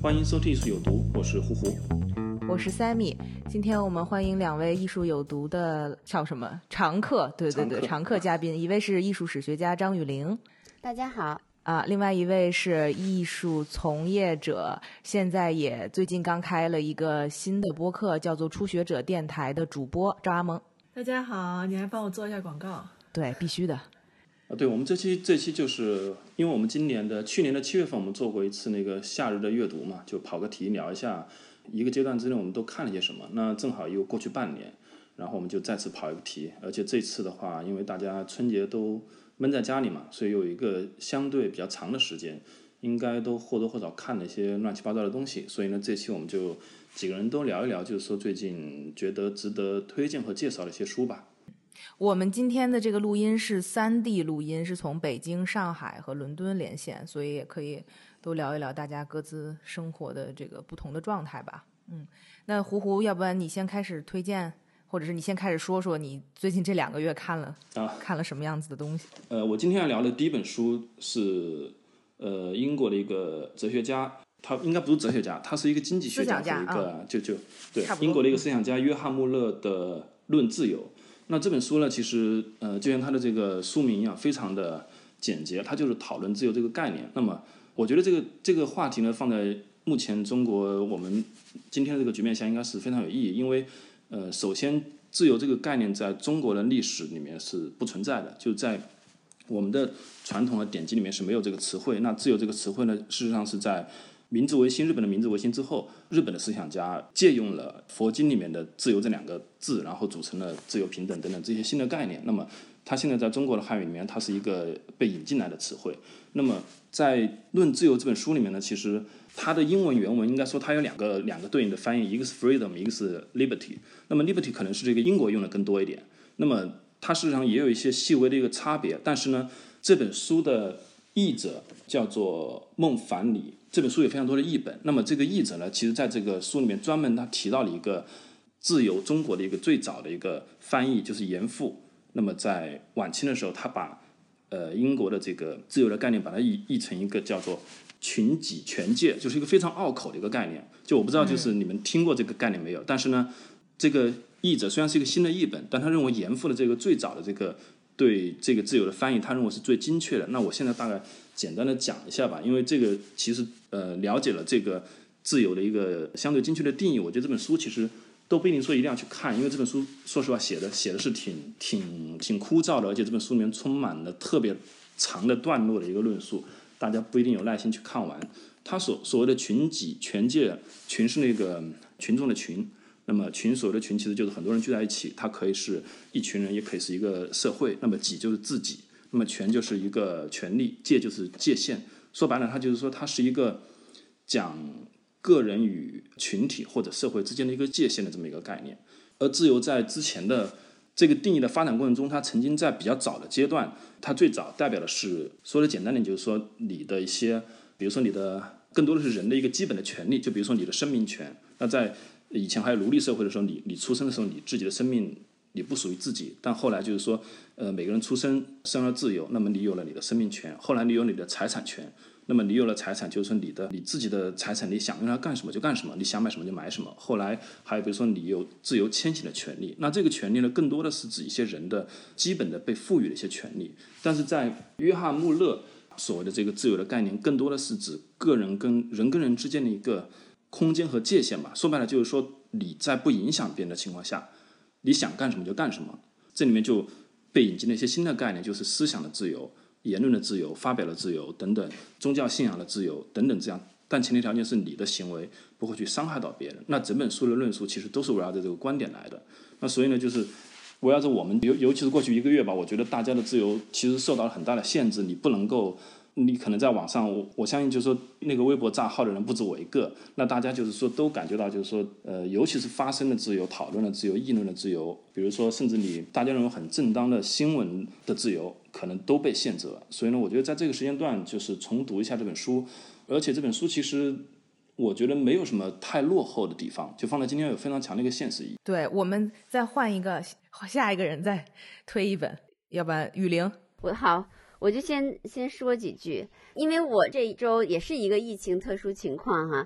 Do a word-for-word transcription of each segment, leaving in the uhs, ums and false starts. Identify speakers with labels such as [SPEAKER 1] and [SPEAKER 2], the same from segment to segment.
[SPEAKER 1] 欢迎收听艺术有毒，我是胡胡，
[SPEAKER 2] 我是 Sammy。今天我们欢迎两位艺术有毒的叫什么常客，对对对，常客, 常客嘉宾，一位是艺术史学家张雨玲，
[SPEAKER 3] 大家好
[SPEAKER 2] 啊，另外一位是艺术从业者，现在也最近刚开了一个新的播客，叫做初学者电台的主播赵阿蒙。
[SPEAKER 4] 大家好，你还帮我做一下广告？
[SPEAKER 2] 对，必须的。
[SPEAKER 1] 啊，对，我们这期这期就是因为我们今年的去年的七月份我们做过一次那个夏日的阅读嘛，就跑个题聊一下一个阶段之内我们都看了些什么。那正好又过去半年，然后我们就再次跑一个题，而且这次的话，因为大家春节都闷在家里嘛，所以有一个相对比较长的时间，应该都或多或少看了一些乱七八糟的东西。所以呢，这期我们就几个人都聊一聊，就是说最近觉得值得推荐和介绍的一些书吧。
[SPEAKER 2] 我们今天的这个录音是三地录音，是从北京、上海和伦敦连线，所以也可以都聊一聊大家各自生活的这个不同的状态吧。嗯，那胡胡，要不然你先开始推荐，或者是你先开始说说你最近这两个月看了、啊、看了什么样子的东西。
[SPEAKER 1] 呃，我今天要聊的第一本书是呃英国的一个哲学家，他应该不是哲学家，他是一个经济学家和一个、嗯、就就对英国的一个思想家约翰穆勒的《论自由》。那这本书呢，其实呃，就像它的这个书名一样，非常的简洁，它就是讨论自由这个概念。那么，我觉得这个这个话题呢，放在目前中国我们今天的这个局面下，应该是非常有意义。因为呃，首先，自由这个概念在中国的历史里面是不存在的，就在我们的传统的典籍里面是没有这个词汇。那自由这个词汇呢，事实上是在明治维新，日本的明治维新之后，日本的思想家借用了佛经里面的自由这两个字，然后组成了自由平等等等这些新的概念。那么它现在在中国的汉语里面，它是一个被引进来的词汇。那么在《论自由》这本书里面呢，其实它的英文原文应该说它有两个两个对应的翻译，一个是 freedom， 一个是 liberty。那么 liberty 可能是这个英国用的更多一点，那么它事实上也有一些细微的一个差别。但是呢，这本书的译者叫做孟凡里，这本书有非常多的译本。那么这个译者呢，其实在这个书里面专门他提到了一个自由中国的一个最早的一个翻译，就是严复。那么在晚清的时候，他把呃英国的这个自由的概念把它译译成一个叫做群己权界，就是一个非常拗口的一个概念。就我不知道就是你们听过这个概念没有、嗯、但是呢，这个译者虽然是一个新的译本，但他认为严复的这个最早的这个对这个自由的翻译，他认为是最精确的。那我现在大概简单的讲一下吧，因为这个其实呃了解了这个自由的一个相对精确的定义，我觉得这本书其实都不一定说一定要去看，因为这本书说实话写的写的是挺挺挺枯燥的，而且这本书里面充满了特别长的段落的一个论述，大家不一定有耐心去看完。他所所谓的群己权界，群是那个群众的群，那么群所谓的群其实就是很多人聚在一起，它可以是一群人，也可以是一个社会。那么己就是自己，那么权就是一个权利，界就是界限。说白了，它就是说它是一个讲个人与群体或者社会之间的一个界限的这么一个概念。而自由在之前的这个定义的发展过程中，它曾经在比较早的阶段，它最早代表的是，说的简单点就是说你的一些，比如说你的更多的是人的一个基本的权利，就比如说你的生命权。那在以前还有奴隶社会的时候，你你出生的时候，你自己的生命你不属于自己，但后来就是说，呃，每个人出生生而自由，那么你有了你的生命权，后来你有你的财产权，那么你有了财产，就是说你的你自己的财产，你想用它干什么就干什么，你想买什么就买什么。后来还有比如说你有自由迁徙的权利，那这个权利呢，更多的是指一些人的基本的被赋予的一些权利。但是在约翰穆勒所谓的这个自由的概念，更多的是指个人跟人跟人之间的一个空间和界限吧。说白了就是说，你在不影响别人的情况下，你想干什么就干什么。这里面就被引进了一些新的概念，就是思想的自由、言论的自由、发表的自由等等，宗教信仰的自由等等这样。但前提条件是你的行为不会去伤害到别人。那整本书的论述其实都是围绕着这个观点来的。那所以呢，就是围绕着我们尤尤其是过去一个月吧，我觉得大家的自由其实受到了很大的限制。你不能够，你可能在网上，我我相信就是说那个微博账号的人不止我一个，那大家就是说都感觉到就是说，呃，尤其是发声的自由、讨论的自由、议论的自由，比如说甚至你大家认为很正当的新闻的自由，可能都被限制了。所以呢，我觉得在这个时间段，就是重读一下这本书，而且这本书其实我觉得没有什么太落后的地方，就放在今天有非常强的一个现实意义。
[SPEAKER 2] 对，我们再换一个，下一个人再推一本，要不然雨玲。
[SPEAKER 3] 我好，我就先先说几句，因为我这一周也是一个疫情特殊情况哈，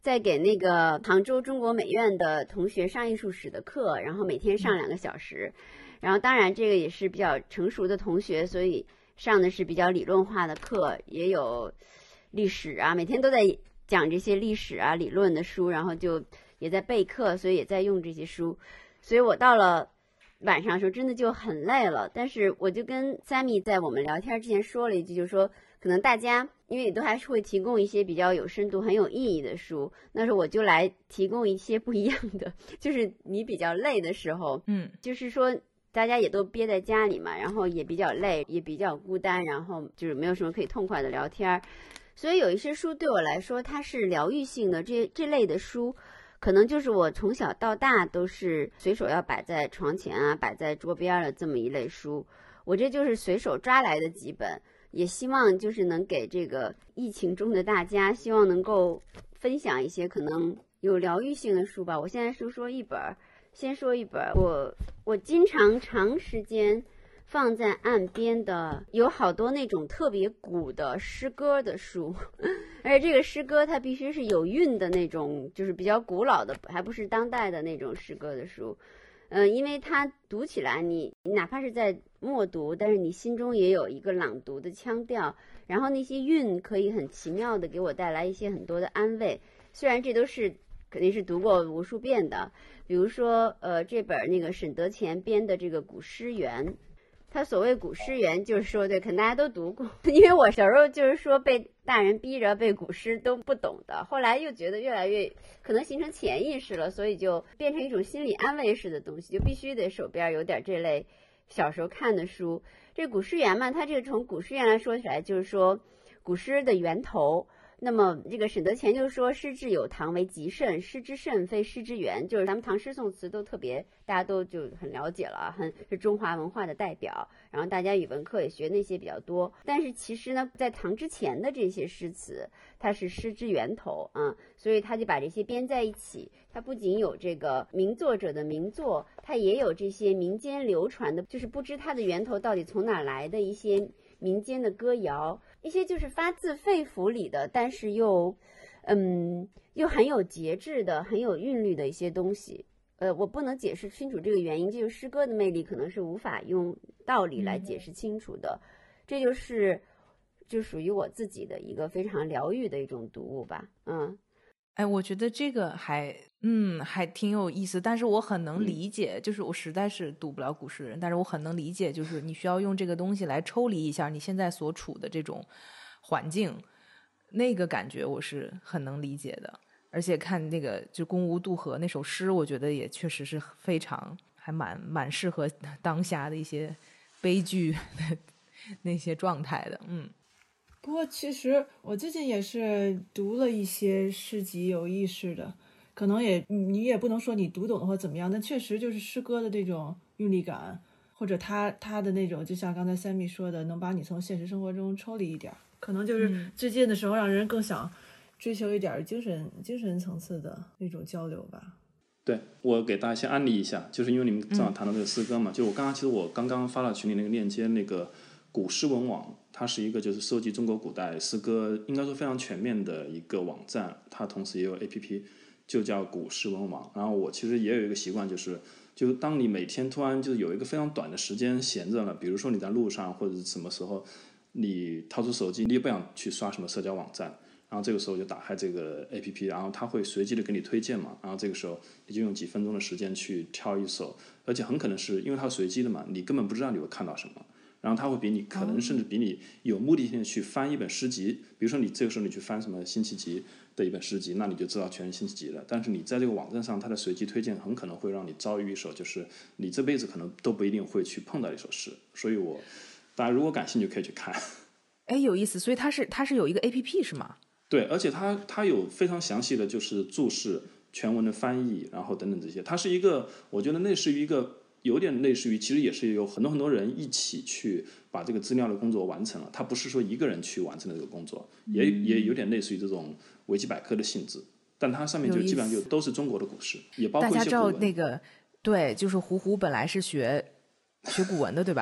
[SPEAKER 3] 在给那个杭州中国美院的同学上艺术史的课，然后每天上两个小时。然后当然这个也是比较成熟的同学，所以上的是比较理论化的课，也有历史啊，每天都在讲这些历史啊理论的书，然后就也在备课，所以也在用这些书。所以我到了晚上的时候真的就很累了，但是我就跟 Sammy 在我们聊天之前说了一句，就是说可能大家因为也都还是会提供一些比较有深度很有意义的书，那时候我就来提供一些不一样的，就是你比较累的时候，
[SPEAKER 2] 嗯，
[SPEAKER 3] 就是说大家也都憋在家里嘛，然后也比较累，也比较孤单，然后就是没有什么可以痛快的聊天，所以有一些书对我来说它是疗愈性的，这这类的书可能就是我从小到大都是随手要摆在床前啊，摆在桌边的这么一类书，我这就是随手抓来的几本，也希望就是能给这个疫情中的大家，希望能够分享一些可能有疗愈性的书吧。我现在就说一本，先说一本我我经常长时间放在岸边的，有好多那种特别古的诗歌的书，而且这个诗歌它必须是有韵的那种，就是比较古老的，还不是当代的那种诗歌的书。嗯、呃，因为它读起来你你哪怕是在默读，但是你心中也有一个朗读的腔调，然后那些韵可以很奇妙的给我带来一些很多的安慰，虽然这都是肯定是读过无数遍的。比如说呃，这本那个沈德潜编的这个古诗源，他所谓古诗源就是说，对，可能大家都读过，因为我小时候就是说被大人逼着背古诗都不懂的，后来又觉得越来越可能形成潜意识了，所以就变成一种心理安慰式的东西，就必须得手边有点这类小时候看的书。这古诗源嘛，它这个从古诗源来说起来，就是说古诗的源头。那么这个沈德潜就说诗至有唐为极甚，诗之甚非诗之源，就是咱们唐诗宋词都特别大家都就很了解了，很是中华文化的代表，然后大家语文课也学那些比较多，但是其实呢在唐之前的这些诗词它是诗之源头啊，所以他就把这些编在一起，它不仅有这个名作者的名作，它也有这些民间流传的，就是不知它的源头到底从哪来的一些民间的歌谣，一些就是发自肺腑里的，但是又嗯又很有节制的，很有韵律的一些东西。呃我不能解释清楚这个原因，就是诗歌的魅力可能是无法用道理来解释清楚的、嗯、这就是就属于我自己的一个非常疗愈的一种读物吧。嗯，
[SPEAKER 2] 哎，我觉得这个还嗯还挺有意思，但是我很能理解、
[SPEAKER 1] 嗯、
[SPEAKER 2] 就是我实在是读不了古诗人，但是我很能理解，就是你需要用这个东西来抽离一下你现在所处的这种环境，那个感觉我是很能理解的。而且看那个就宫无渡河那首诗，我觉得也确实是非常还蛮蛮适合当下的一些悲剧的那些状态的。嗯，
[SPEAKER 4] 不过其实我最近也是读了一些诗集有意识的，可能也你也不能说你读懂或怎么样，但确实就是诗歌的这种韵律感，或者他他的那种就像刚才 Sammy 说的，能把你从现实生活中抽离一点，可能就是最近的时候让人更想追求一点精神精神层次的那种交流吧。
[SPEAKER 1] 对，我给大家先安利一下，就是因为你们正好谈到这个诗歌嘛、嗯、就我刚刚其实我刚刚发到群里那个链接，那个古诗文网，它是一个就是收集中国古代诗歌应该说非常全面的一个网站，它同时也有 A P P 就叫古诗文网。然后我其实也有一个习惯，就是就当你每天突然就是有一个非常短的时间闲着了，比如说你在路上或者是什么时候你掏出手机，你也不想去刷什么社交网站，然后这个时候就打开这个 A P P， 然后它会随机的给你推荐嘛，然后这个时候你就用几分钟的时间去挑一首，而且很可能是因为它随机的嘛，你根本不知道你会看到什么，然后它会比你可能甚至比你有目的性的去翻一本诗集，比如说你这个时候你去翻什么辛弃疾的一本诗集，那你就知道全是辛弃疾了，但是你在这个网站上它的随机推荐很可能会让你遭遇一首就是你这辈子可能都不一定会去碰到一首诗，所以我大家如果感兴趣可以去看。
[SPEAKER 2] 哎，有意思，所以它是它是有一个 A P P 是吗？
[SPEAKER 1] 对，而且它它有非常详细的就是注释、全文的翻译，然后等等这些。它是一个，我觉得类似于一个，有点类似于，其实也是有很多很多人一起去把这个资料的工作完成了。它不是说一个人去完成的这个工作，也也有点类似于这种维基百科的性质。但它上面就基本上就都是中国的古诗，也包括一些古文。
[SPEAKER 2] 大家知道那个对，就是胡胡本来是学学古文的，对吧？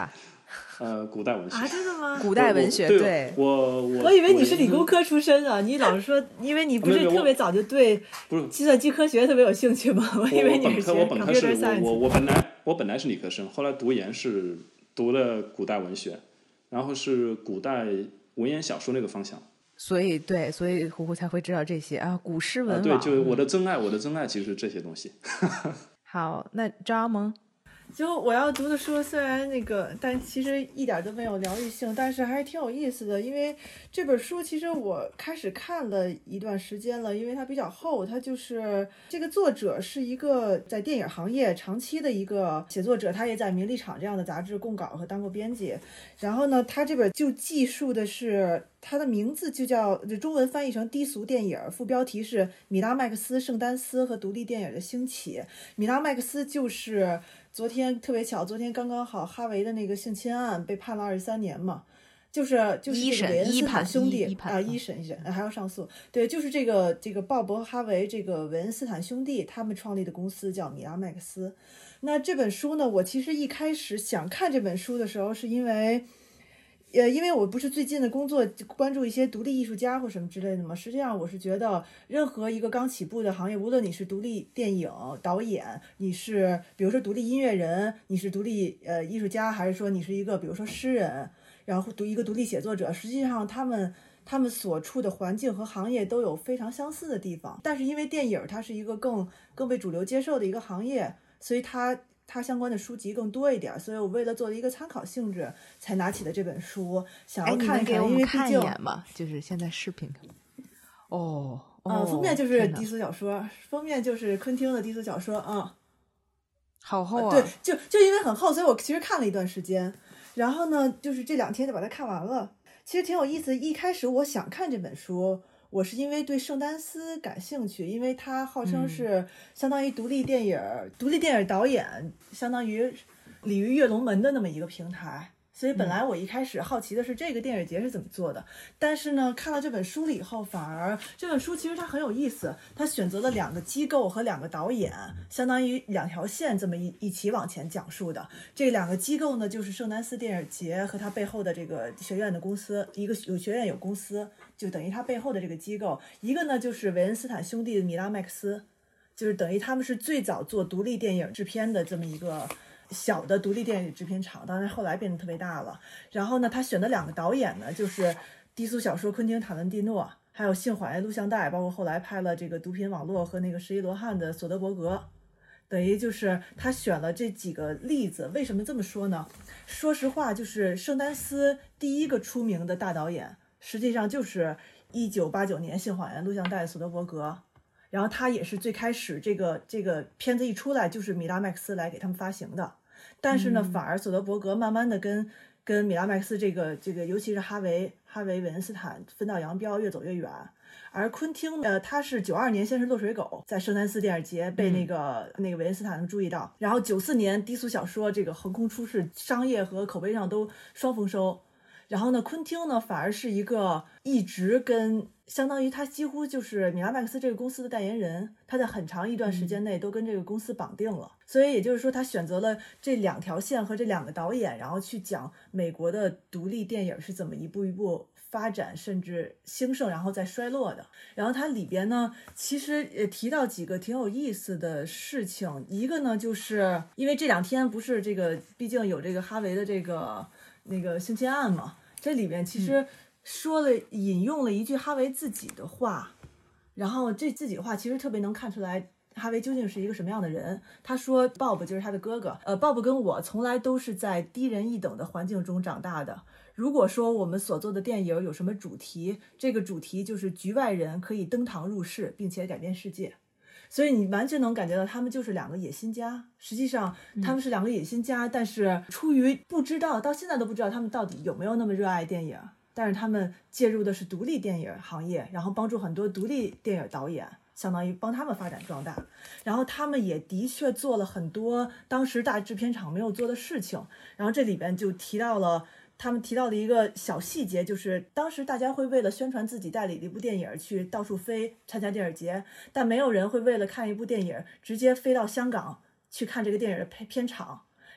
[SPEAKER 1] 呃，古代文学
[SPEAKER 4] 啊，真的吗？
[SPEAKER 2] 古代文学，
[SPEAKER 1] 对，
[SPEAKER 2] 对
[SPEAKER 1] 我我
[SPEAKER 4] 我以为你是理工科出身啊，你老是说，因为你不是特别早就对计算机科学特别有兴趣吗？我以为你是
[SPEAKER 1] 我本科是
[SPEAKER 4] science。
[SPEAKER 1] 我我本来我本来是理科生，后来读研是读了古代文学，然后是古代文言小说那个方向。
[SPEAKER 2] 所以对，所以胡胡才会知道这些啊，古诗文网、
[SPEAKER 1] 啊、对，就是我的真爱，我的真爱其实是这些东西。
[SPEAKER 2] 好，那张萌。
[SPEAKER 4] 就我要读的书虽然那个，但其实一点都没有疗愈性，但是还是挺有意思的。因为这本书其实我开始看了一段时间了，因为它比较厚，它就是这个作者是一个在电影行业长期的一个写作者，他也在名利场这样的杂志供稿和当过编辑。然后呢，他这本就记述的是，他的名字就叫，就中文翻译成低俗电影，副标题是米拉麦克斯、圣丹斯和独立电影的兴起。米拉麦克斯就是昨天特别巧，昨天刚刚好哈维的那个性侵案被判了二十三年嘛，就是就是这个韦恩斯坦兄弟啊，一审一审还要上诉。对，就是这个这个鲍勃和哈维这个韦恩斯坦兄弟他们创立的公司叫米拉麦克斯。那这本书呢，我其实一开始想看这本书的时候，是因为。呃，因为我不是最近的工作关注一些独立艺术家或什么之类的嘛，实际上我是觉得任何一个刚起步的行业，无论你是独立电影导演，你是比如说独立音乐人，你是独立呃艺术家，还是说你是一个比如说诗人，然后读一个独立写作者，实际上他们他们所处的环境和行业都有非常相似的地方，但是因为电影它是一个更更被主流接受的一个行业，所以它它相关的书籍更多一点，所以我为了做一个参考性质才拿起的这本书，想要看一看，因为毕竟
[SPEAKER 2] 一眼嘛，就是现在视频哦，
[SPEAKER 4] 呃、哦，封面就是低俗小说，封面就是昆汀的低俗小说啊、嗯，
[SPEAKER 2] 好厚啊！
[SPEAKER 4] 对，就就因为很厚，所以我其实看了一段时间，然后呢，就是这两天就把它看完了，其实挺有意思。一开始我想看这本书。我是因为对圣丹斯感兴趣，因为他号称是相当于独立电影、嗯、独立电影导演，相当于鲤鱼跃龙门的那么一个平台。所以本来我一开始好奇的是这个电影节是怎么做的，嗯、但是呢，看到这本书了以后，反而这本书其实它很有意思，它选择了两个机构和两个导演，相当于两条线这么一一起往前讲述的。这两个机构呢，就是圣丹斯电影节和它背后的这个学院的公司，一个有学院有公司。就等于他背后的这个机构，一个呢就是韦恩斯坦兄弟的米拉麦克斯，就是等于他们是最早做独立电影制片的这么一个小的独立电影制片厂，当然后来变得特别大了。然后呢，他选的两个导演呢，就是低俗小说昆汀塔伦蒂诺，还有性谎言录像带，包括后来拍了这个毒品网络和那个十一罗汉的索德伯格。等于就是他选了这几个例子，为什么这么说呢？说实话，就是圣丹斯第一个出名的大导演。实际上就是一九八九年性谎言录像带的索德伯格，然后他也是最开始这个这个片子一出来就是米拉麦克斯来给他们发行的，但是呢，嗯、反而索德伯格慢慢的跟跟米拉麦克斯这个这个尤其是哈维哈维韦恩斯坦分道扬镳，越走越远。而昆汀呃，他是九二年先是落水狗在圣丹斯电影节被那个、嗯、那个韦恩斯坦注意到，然后九四年低俗小说这个横空出世，商业和口碑上都双丰收。然后呢，昆汀呢反而是一个一直跟相当于他几乎就是米拉麦克斯这个公司的代言人，他在很长一段时间内都跟这个公司绑定了、嗯、所以也就是说他选择了这两条线和这两个导演，然后去讲美国的独立电影是怎么一步一步发展甚至兴盛然后再衰落的。然后它里边呢其实也提到几个挺有意思的事情，一个呢就是因为这两天不是这个毕竟有这个哈维的这个那个性侵案嘛，这里面其实说了、嗯、引用了一句哈维自己的话，然后这自己的话其实特别能看出来哈维究竟是一个什么样的人。他说 Bob 就是他的哥哥，呃 Bob 跟我从来都是在低人一等的环境中长大的，如果说我们所做的电影有什么主题，这个主题就是局外人可以登堂入室并且改变世界。所以你完全能感觉到他们就是两个野心家，实际上他们是两个野心家、嗯、但是出于不知道，到现在都不知道他们到底有没有那么热爱电影，但是他们介入的是独立电影行业，然后帮助很多独立电影导演，相当于帮他们发展壮大，然后他们也的确做了很多当时大制片厂没有做的事情。然后这里边就提到了他们提到的一个小细节，就是当时大家会为了宣传自己代理的一部电影去到处飞参加电影节，但没有人会为了看一部电影直接飞到香港去看这个电影的片场。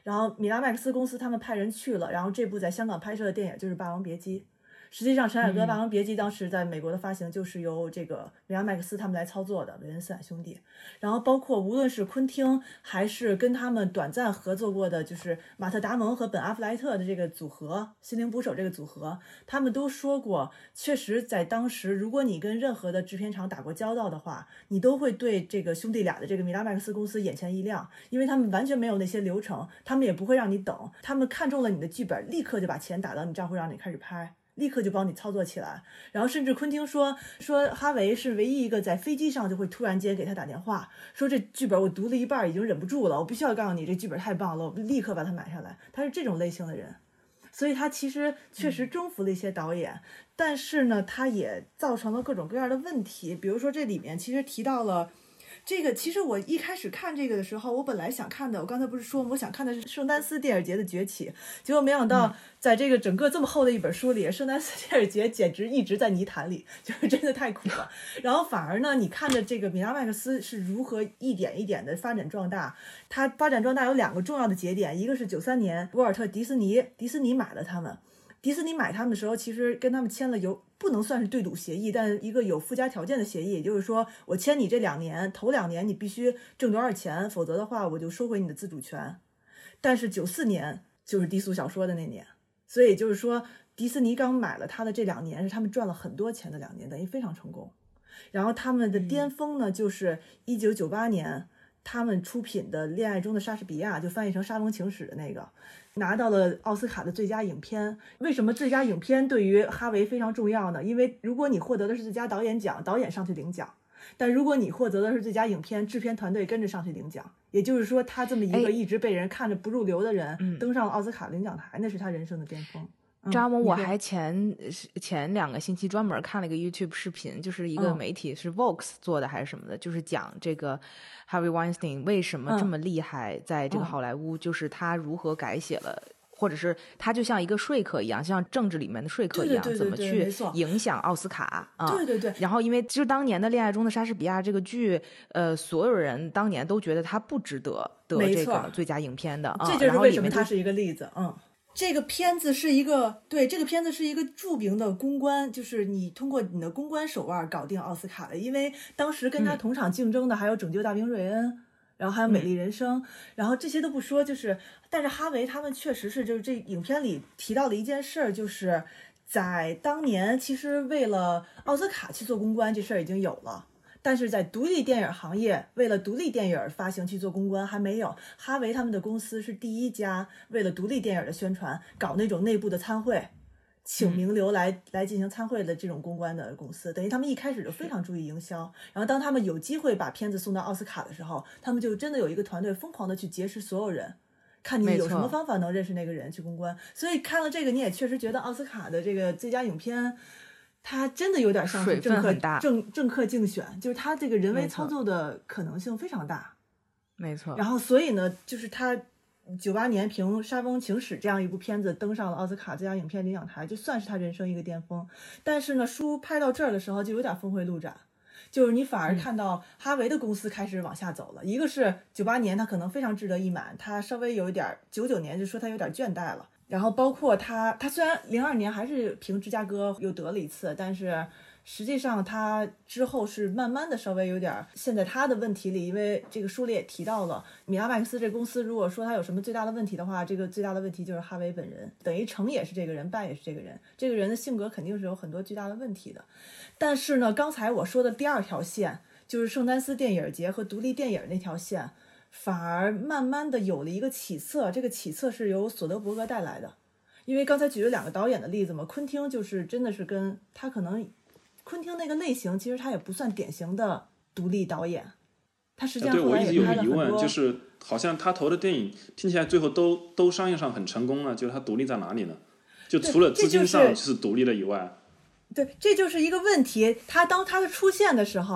[SPEAKER 4] 然后米拉麦克斯公司他们派人去了，然后这部在香港拍摄的电影就是《霸王别姬》。实际上陈凯歌《霸王别姬》当时在美国的发行就是由这个米拉麦克斯他们来操作的，韦恩斯坦兄弟。然后包括无论是昆汀还是跟他们短暂合作过的就是马特达蒙和本阿弗莱特的这个组合，心灵捕手这个组合，他们都说过，确实在当时如果你跟任何的制片厂打过交道的话，你都会对这个兄弟俩的这个米拉麦克斯公司眼前一亮，因为他们完全没有那些流程，他们也不会让你等，他们看中了你的剧本，立刻就把钱打到你账户让你开始拍，立刻就帮你操作起来。然后甚至昆汀说说哈维是唯一一个在飞机上就会突然间给他打电话，说这剧本我读了一半已经忍不住了，我必须要告诉你这剧本太棒了，我立刻把它买下来。他是这种类型的人，所以他其实确实征服了一些导演、嗯、但是呢他也造成了各种各样的问题。比如说这里面其实提到了这个，其实我一开始看这个的时候，我本来想看的，我刚才不是说我想看的是圣丹斯电影节的崛起，结果没想到在这个整个这么厚的一本书里，圣丹斯电影节简直一直在泥潭里，就是真的太苦了。然后反而呢，你看着这个米拉麦克斯是如何一点一点的发展壮大，它发展壮大有两个重要的节点，一个是九三年沃尔特迪士尼迪士尼买了他们。迪士尼买他们的时候，其实跟他们签了有不能算是对赌协议，但一个有附加条件的协议，也就是说我签你这两年，头两年你必须挣多少钱，否则的话我就收回你的自主权。但是九四年就是低俗小说的那年，所以就是说迪士尼刚买了他的这两年是他们赚了很多钱的两年，等于非常成功。然后他们的巅峰呢，就是一九九八年他们出品的《恋爱中的莎士比亚》，就翻译成《沙翁情史》的那个，拿到了奥斯卡的最佳影片。为什么最佳影片对于哈维非常重要呢？因为如果你获得的是最佳导演奖，导演上去领奖，但如果你获得的是最佳影片，制片团队跟着上去领奖。也就是说他这么一个一直被人看着不入流的人、哎、登上了奥斯卡领奖台，那是他人生的巅峰。
[SPEAKER 2] 张萌，我还前前两个星期专门看了一个 YouTube 视频，就是一个媒体、嗯、是 Vox 做的还是什么的，就是讲这个 Harvey Weinstein 为什么这么厉害，在这个好莱坞、嗯、就是他如何改写了，或者是他就像一个说客一样，像政治里面的说客一样，
[SPEAKER 4] 对对对对对，
[SPEAKER 2] 怎么去影响奥斯卡啊、
[SPEAKER 4] 嗯？对对对。
[SPEAKER 2] 然后因为就当年的《恋爱中的莎士比亚》这个剧，呃，所有人当年都觉得他不值得得这个最佳影片的啊、嗯，
[SPEAKER 4] 这就是为什么他是一个例子，嗯。这个片子是一个对这个片子是一个著名的公关，就是你通过你的公关手腕搞定奥斯卡的，因为当时跟他同场竞争的还有拯救大兵瑞恩、嗯、然后还有美丽人生、嗯、然后这些都不说，就是但是哈维他们确实是就是这影片里提到的一件事，就是在当年其实为了奥斯卡去做公关这事儿已经有了，但是在独立电影行业为了独立电影发行去做公关还没有。哈维他们的公司是第一家为了独立电影的宣传搞那种内部的参会，请名流来、嗯、来进行参会的这种公关的公司，等于他们一开始就非常注意营销，然后当他们有机会把片子送到奥斯卡的时候，他们就真的有一个团队疯狂的去结识所有人，看你有什么方法能认识那个人去公关。所以看了这个你也确实觉得奥斯卡的这个最佳影片它真的有点像是政客政政客竞选，就是它这个人为操作的可能性非常大，
[SPEAKER 2] 没错。
[SPEAKER 4] 然后所以呢，就是他九八年凭《沙翁情史》这样一部片子登上了奥斯卡最佳影片领奖台，就算是他人生一个巅峰。但是呢，书拍到这儿的时候就有点峰回路转，就是你反而看到哈维的公司开始往下走了。嗯、一个是九八年他可能非常志得意满，他稍微有一点，九九年就说他有点倦怠了。然后包括他，他虽然零二年还是凭芝加哥又得了一次，但是实际上他之后是慢慢的稍微有点陷在他的问题里，因为这个书里也提到了，米拉麦克斯这公司如果说他有什么最大的问题的话，这个最大的问题就是哈维本人，等于成也是这个人，败也是这个人，这个人的性格肯定是有很多巨大的问题的。但是呢，刚才我说的第二条线，就是圣丹斯电影节和独立电影那条线，反而慢慢的有了一个起色，这个起色是由索德伯格带来的。因为刚才举了两个导演的例子嘛，昆汀就是真的是跟他可能，昆汀那个类型其实他也不算典型的独立导演，他实际上后来也拍了很多。对，我一直有疑问，
[SPEAKER 1] 就是好像他投的电影听起来最后都都商业上很成功了，就是他独立在哪里呢？就除了资金上是独立的以外，
[SPEAKER 4] 对，这就是一个问题。他当他的出现的时候，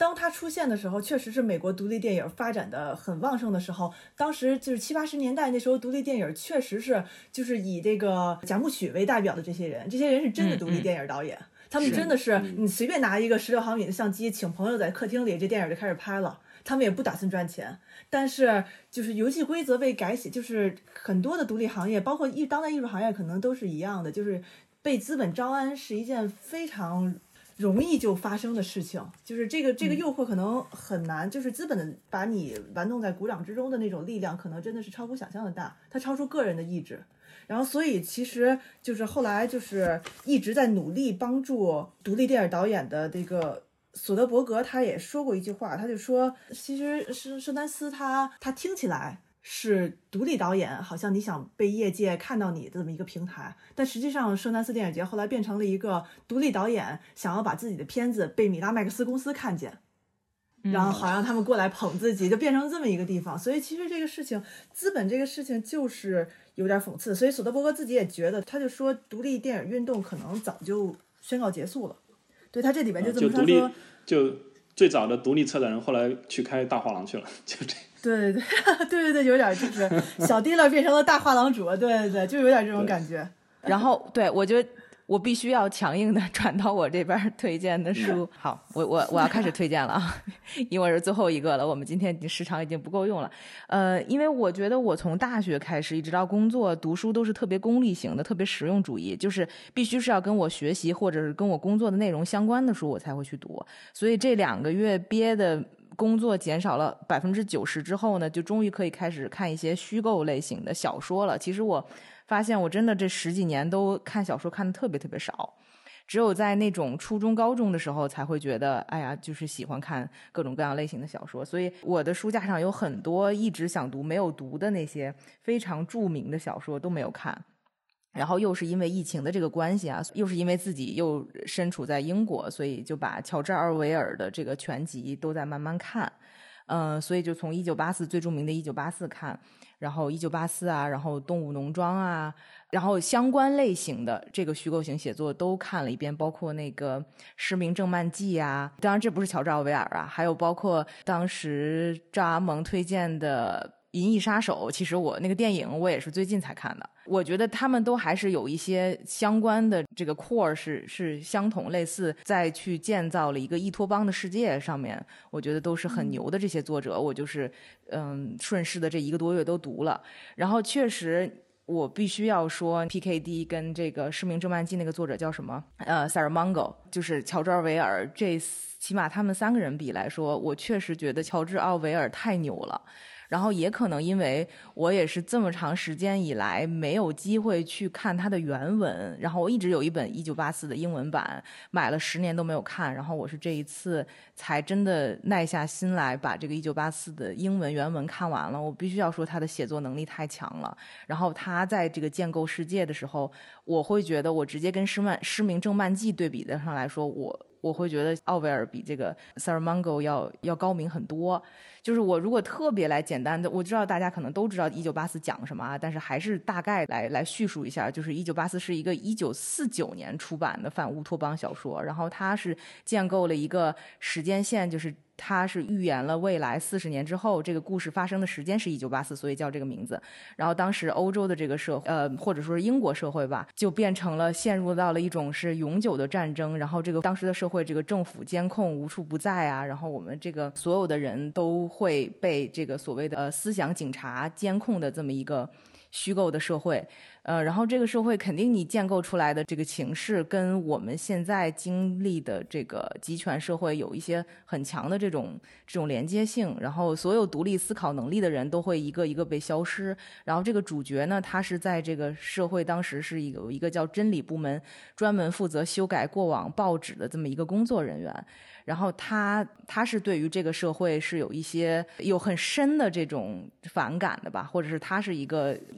[SPEAKER 4] 当他出现的时候，确实是美国独立电影发展的很旺盛的时候。当时就是七八十年代那时候，独立电影确实是就是以这个贾木许为代表的这些人，这些人是真的独立电影导演。嗯嗯他们真的是，你随便拿一个十六毫米的相机，请朋友在客厅里，这电影就开始拍了。他们也不打算赚钱，但是就是游戏规则被改写，就是很多的独立行业，包括艺当代艺术行业，可能都是一样的，就是被资本招安是一件非常容易就发生的事情。就是这个这个诱惑可能很难，就是资本的把你玩弄在鼓掌之中的那种力量，可能真的是超乎想象的大，它超出个人的意志。然后所以其实就是后来就是一直在努力帮助独立电影导演的这个索德伯格，他也说过一句话，他就说其实是圣丹斯他他听起来是独立导演，好像你想被业界看到你的这么一个平台，但实际上圣丹斯电影节后来变成了一个独立导演想要把自己的片子被米拉麦克斯公司看见，然后好让他们过来捧自己，就变成这么一个地方。所以其实这个事情，资本这个事情就是有点讽刺。所以索德伯格自己也觉得，他就说独立电影运动可能早就宣告结束了。对，他这里边就这么说，
[SPEAKER 1] 就独立就最早的独立策展人后来去开大画廊去了，就这。
[SPEAKER 4] 对对对对对，有点就是小迪勒变成了大画廊主，对对对，就有点这种感觉。
[SPEAKER 2] 然后对我觉得我必须要强硬的转到我这边推荐的书。好，我我我要开始推荐了啊，因为我是最后一个了，我们今天时长已经不够用了。呃，因为我觉得我从大学开始一直到工作读书都是特别功利型的，特别实用主义，就是必须是要跟我学习或者是跟我工作的内容相关的书我才会去读。所以这两个月憋的工作减少了百分之九十之后呢，就终于可以开始看一些虚构类型的小说了。其实我发现我真的这十几年都看小说看的特别特别少，只有在那种初中高中的时候才会觉得哎呀就是喜欢看各种各样类型的小说。所以我的书架上有很多一直想读没有读的那些非常著名的小说都没有看。然后又是因为疫情的这个关系啊，又是因为自己又身处在英国，所以就把乔治·奥尔维尔的这个全集都在慢慢看。嗯、呃，所以就从一九八四最著名的一九八四看，然后一九八四啊，然后动物农庄啊，然后相关类型的这个虚构型写作都看了一遍，包括那个失明症漫记啊，当然这不是乔治·奥维尔啊，还有包括当时赵阿蒙推荐的银翼杀手，其实我那个电影我也是最近才看的。我觉得他们都还是有一些相关的这个 core 是是相同类似，再去建造了一个伊托邦的世界上面，我觉得都是很牛的这些作者。我就是嗯顺势的这一个多月都读了，然后确实我必须要说 P K D 跟这个失明症漫记那个作者叫什么呃 Sarah Mungo， 就是乔治·奥维尔，这起码他们三个人比来说，我确实觉得乔治·奥维尔太牛了。然后也可能因为我也是这么长时间以来没有机会去看它的原文，然后我一直有一本一九八四的英文版，买了十年都没有看，然后我是这一次才真的耐下心来把这个一九八四的英文原文看完了。我必须要说他的写作能力太强了，然后他在这个建构世界的时候，我会觉得我直接跟失曼失明症漫记对比的上来说，我我会觉得奥维尔比这个 Sarah Mungo 要要高明很多。就是我如果特别来简单的，我知道大家可能都知道一九八四讲什么啊，但是还是大概来来叙述一下。就是一九八四是一个一九四九年出版的反乌托邦小说，然后它是建构了一个时间线，就是它是预言了未来四十年之后这个故事发生的时间是一九八四，所以叫这个名字。然后当时欧洲的这个社会呃或者说是英国社会吧，就变成了陷入到了一种是永久的战争，然后这个当时的社会这个政府监控无处不在啊，然后我们这个所有的人都会被这个所谓的呃思想警察监控的这么一个虚构的社会。呃，然后这个社会肯定你建构出来的这个情势跟我们现在经历的这个集权社会有一些很强的这种这种连接性，然后所有独立思考能力的人都会一个一个被消失。然后这个主角呢，他是在这个社会当时是有一个叫真理部门，专门负责修改过往报纸的这么一个工作人员。然后他他是对于这个社会是有一些有很深的这种反感的吧，或者是他是一个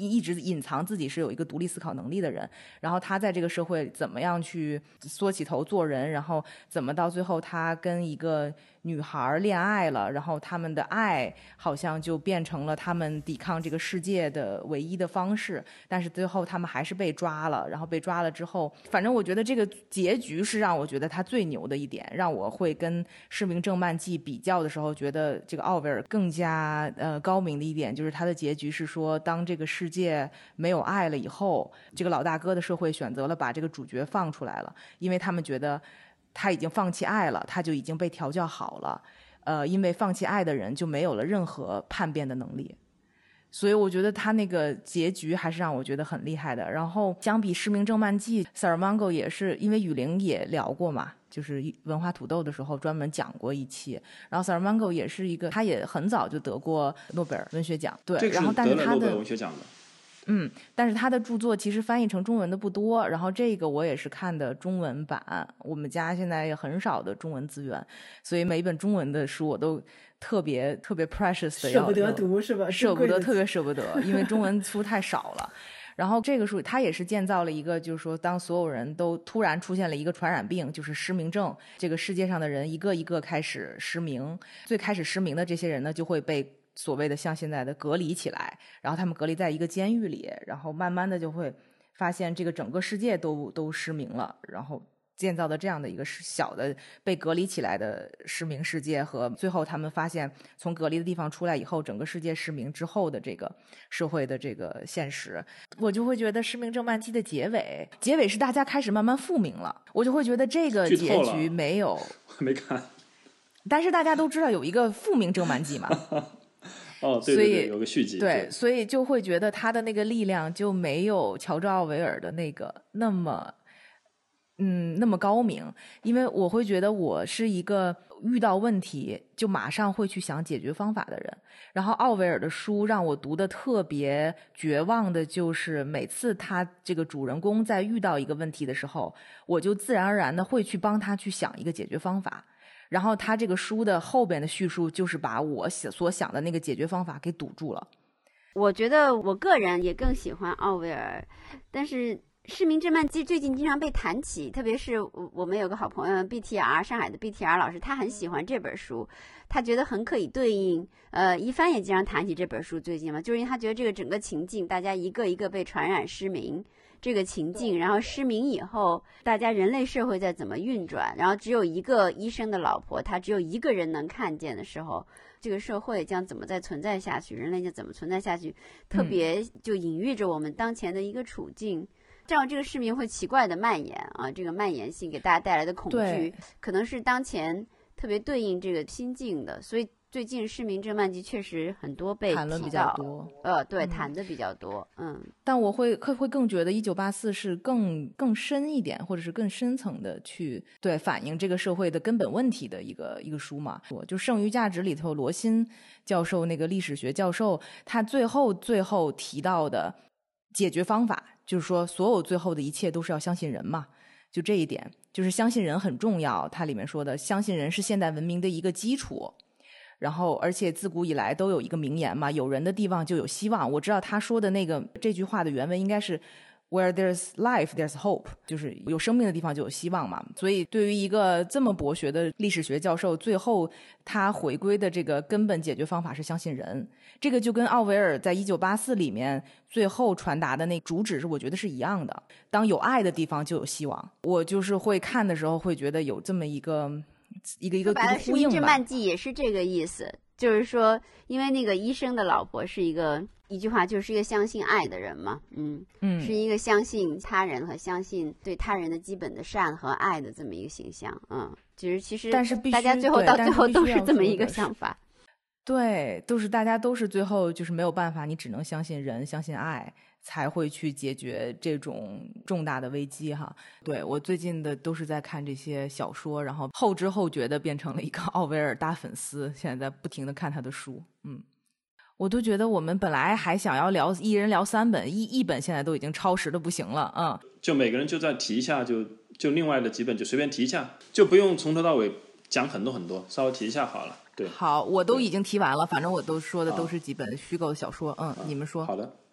[SPEAKER 2] 一直隐藏自己是有一个独立思考能力的人，然后他在这个社会怎么样去缩起头做人，然后怎么到最后他跟一个女孩恋爱了，然后他们的爱好像就变成了他们抵抗这个世界的唯一的方式，但是最后他们还是被抓了，然后被抓了之后，反正我觉得这个结局是让我觉得他最牛的一点，让我会跟《失明症漫记》比较的时候觉得这个奥威尔更加呃高明的一点，就是他的结局是说，当这个世界没有爱了以后，这个老大哥的社会选择了把这个主角放出来了，因为他们觉得他已经放弃爱了，他就已经被调教好了，呃，因为放弃爱的人就没有了任何叛变的能力，所以我觉得他那个结局还是让我觉得很厉害的。然后相比《失明症漫记》，萨尔芒戈也是因为雨玲也聊过嘛，就是文化土豆的时候专门讲过一期，然后萨尔芒戈也是一个，他也很早就得过诺贝尔文学奖，对，
[SPEAKER 1] 这个
[SPEAKER 2] 然后但是他的
[SPEAKER 1] 得了诺贝尔文学奖的。
[SPEAKER 2] 嗯，但是他的著作其实翻译成中文的不多，然后这个我也是看的中文版，我们家现在也很少的中文资源，所以每一本中文的书我都特别特别 precious 的，
[SPEAKER 4] 舍不得读是吧？
[SPEAKER 2] 舍不得，特别舍不得，因为中文书太少了。然后这个书它也是建造了一个，就是说当所有人都突然出现了一个传染病，就是失明症，这个世界上的人一个一个开始失明，最开始失明的这些人呢就会被所谓的像现在的隔离起来，然后他们隔离在一个监狱里，然后慢慢的就会发现这个整个世界都都失明了，然后建造的这样的一个小的被隔离起来的失明世界，和最后他们发现从隔离的地方出来以后整个世界失明之后的这个社会的这个现实，我就会觉得《失明症漫记》的结尾结尾是大家开始慢慢复明了，我就会觉得这个结局没有
[SPEAKER 1] 没看，
[SPEAKER 2] 但是大家都知道有一个复明症漫记嘛
[SPEAKER 1] 哦，对对对，有个续集，
[SPEAKER 2] 对，所以就会觉得他的那个力量就没有乔治奥维尔的那个那么嗯那么高明，因为我会觉得我是一个遇到问题就马上会去想解决方法的人，然后奥维尔的书让我读的特别绝望的就是每次他这个主人公在遇到一个问题的时候，我就自然而然的会去帮他去想一个解决方法，然后他这个书的后边的叙述就是把我所想的那个解决方法给堵住了。
[SPEAKER 3] 我觉得我个人也更喜欢奥威尔，但是《失明症漫记》最近经常被谈起，特别是我们有个好朋友 B T R 上海的 B T R 老师，他很喜欢这本书，他觉得很可以对应呃，一帆也经常谈起这本书最近嘛，就是因为他觉得这个整个情境大家一个一个被传染失明这个情境，然后失明以后大家人类社会在怎么运转，然后只有一个医生的老婆，他只有一个人能看见的时候，这个社会将怎么再存在下去，人类将怎么存在下去，特别就隐喻着我们当前的一个处境，这样这个失明会奇怪的蔓延啊，这个蔓延性给大家带来的恐惧可能是当前特别对应这个心境的，所以最近《失明症漫记》确实很多被
[SPEAKER 2] 谈论比较多，
[SPEAKER 3] 呃，对，谈的比较多，嗯。
[SPEAKER 2] 但我会会更觉得一九八四是更更深一点，或者是更深层的去对反映这个社会的根本问题的一个一个书嘛。就《剩余价值》里头，罗新教授那个历史学教授，他最后最后提到的解决方法，就是说所有最后的一切都是要相信人嘛。就这一点，就是相信人很重要。它里面说的，相信人是现代文明的一个基础。然后而且自古以来都有一个名言嘛，有人的地方就有希望。我知道他说的那个这句话的原文应该是 Where there's life, there's hope， 就是有生命的地方就有希望嘛。所以对于一个这么博学的历史学教授，最后他回归的这个根本解决方法是相信人，这个就跟奥维尔在一九八四里面最后传达的那主旨是我觉得是一样的，当有爱的地方就有希望。我就是会看的时候会觉得有这么一个一个一个呼应吧。《
[SPEAKER 3] 失明症漫记》也是这个意思，就是说，因为那个医生的老婆是一个一句话，就是一个相信爱的人嘛，嗯嗯，是一个相信他人和相信对他人的基本的善和爱的这么一个形象，嗯，就是其实
[SPEAKER 2] 但是必须
[SPEAKER 3] 大家最后到最后都是这么一个想法。
[SPEAKER 2] 对，都是大家都是最后就是没有办法，你只能相信人，相信爱，才会去解决这种重大的危机哈。对，我最近的都是在看这些小说，然后后知后觉的变成了一个奥威尔大粉丝，现在在不停的看他的书。嗯，我都觉得我们本来还想要聊一人聊三本，一一本现在都已经超时的不行了。嗯，
[SPEAKER 1] 就每个人就再提一下，就就另外的几本就随便提一下，就不用从头到尾讲很多很多，稍微提一下好了。对，
[SPEAKER 2] 好，我都已经提完了，反正我都说的都是几本虚构的小说。嗯，你们说。
[SPEAKER 1] 好的